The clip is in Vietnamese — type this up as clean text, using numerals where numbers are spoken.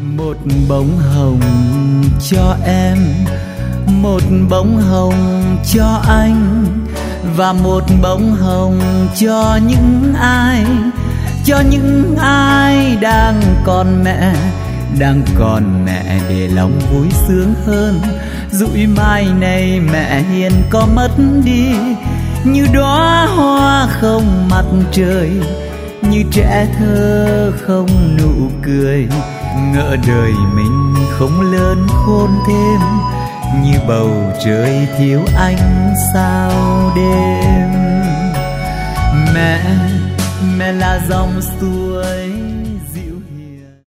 Một bông hồng cho em, một bông hồng cho anh, và một bông hồng cho những ai đang còn mẹ để lòng vui sướng hơn. Dụi mai này mẹ hiền có mất đi, như đóa hoa không mặt trời, như trẻ thơ không nụ cười. Ngỡ đời mình không lớn khôn thêm, như bầu trời thiếu ánh sao đêm. Mẹ là dòng suối